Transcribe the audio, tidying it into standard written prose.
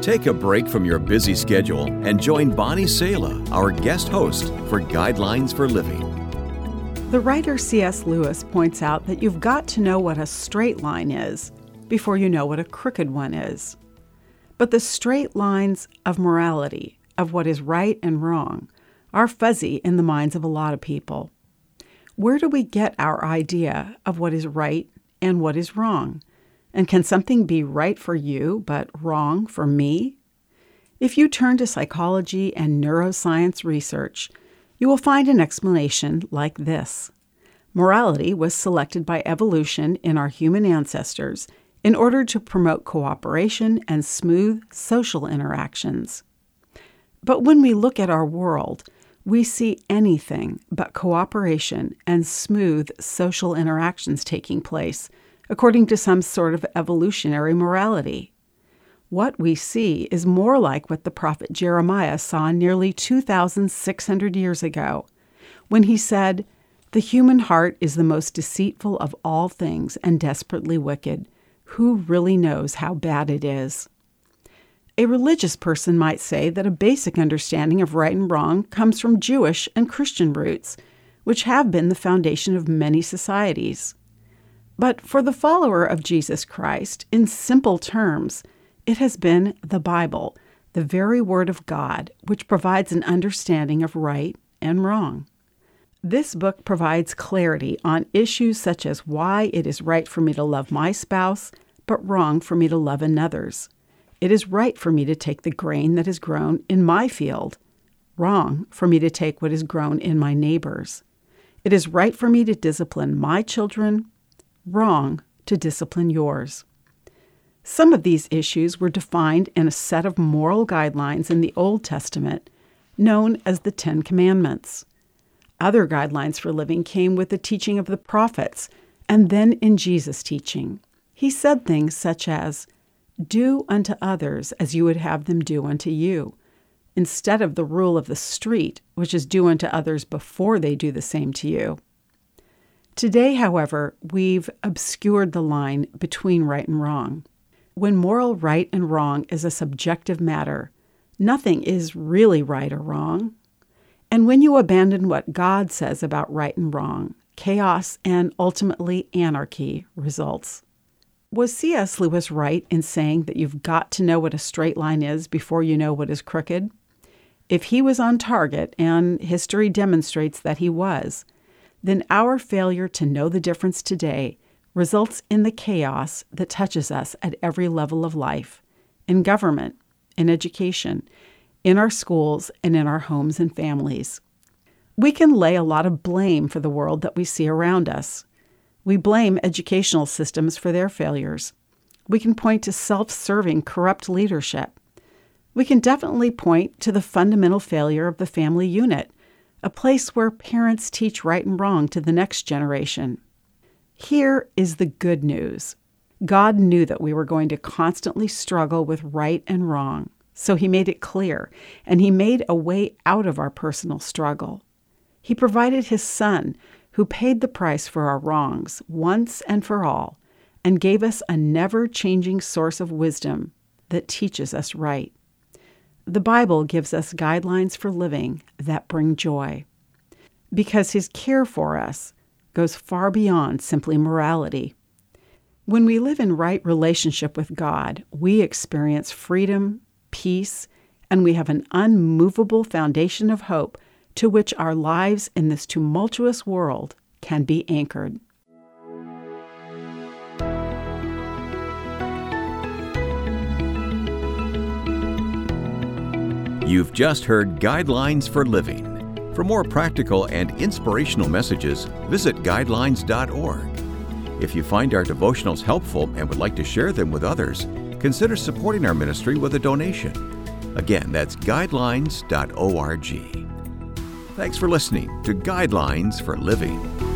Take a break from your busy schedule and join Bonnie Sala, our guest host, for Guidelines for Living. The writer C.S. Lewis points out that you've got to know what a straight line is before you know what a crooked one is. But the straight lines of morality, of what is right and wrong, are fuzzy in the minds of a lot of people. Where do we get our idea of what is right and what is wrong? And can something be right for you but wrong for me? If you turn to psychology and neuroscience research, you will find an explanation like this. Morality was selected by evolution in our human ancestors in order to promote cooperation and smooth social interactions. But when we look at our world, we see anything but cooperation and smooth social interactions taking place, according to some sort of evolutionary morality. What we see is more like what the prophet Jeremiah saw nearly 2,600 years ago, when he said, "The human heart is the most deceitful of all things and desperately wicked. Who really knows how bad it is?" A religious person might say that a basic understanding of right and wrong comes from Jewish and Christian roots, which have been the foundation of many societies. But for the follower of Jesus Christ, in simple terms, it has been the Bible, the very Word of God, which provides an understanding of right and wrong. This book provides clarity on issues such as why it is right for me to love my spouse, but wrong for me to love another's. It is right for me to take the grain that is grown in my field, wrong for me to take what is grown in my neighbor's. It is right for me to discipline my children, wrong to discipline yours. Some of these issues were defined in a set of moral guidelines in the Old Testament, known as the Ten Commandments. Other guidelines for living came with the teaching of the prophets, and then in Jesus' teaching. He said things such as, "Do unto others as you would have them do unto you," instead of the rule of the street, which is do unto others before they do the same to you. Today, however, we've obscured the line between right and wrong. When moral right and wrong is a subjective matter, nothing is really right or wrong. And when you abandon what God says about right and wrong, chaos and ultimately anarchy results. Was C.S. Lewis right in saying that you've got to know what a straight line is before you know what is crooked? If he was on target, and history demonstrates that he was, then our failure to know the difference today results in the chaos that touches us at every level of life, in government, in education, in our schools, and in our homes and families. We can lay a lot of blame for the world that we see around us. We blame educational systems for their failures. We can point to self-serving, corrupt leadership. We can definitely point to the fundamental failure of the family unit, a place where parents teach right and wrong to the next generation. Here is the good news. God knew that we were going to constantly struggle with right and wrong, so he made it clear, and he made a way out of our personal struggle. He provided his Son, who paid the price for our wrongs once and for all, and gave us a never-changing source of wisdom that teaches us right. The Bible gives us guidelines for living that bring joy, because his care for us goes far beyond simply morality. When we live in right relationship with God, we experience freedom, peace, and we have an unmovable foundation of hope to which our lives in this tumultuous world can be anchored. You've just heard Guidelines for Living. For more practical and inspirational messages, visit guidelines.org. If you find our devotionals helpful and would like to share them with others, consider supporting our ministry with a donation. Again, that's guidelines.org. Thanks for listening to Guidelines for Living.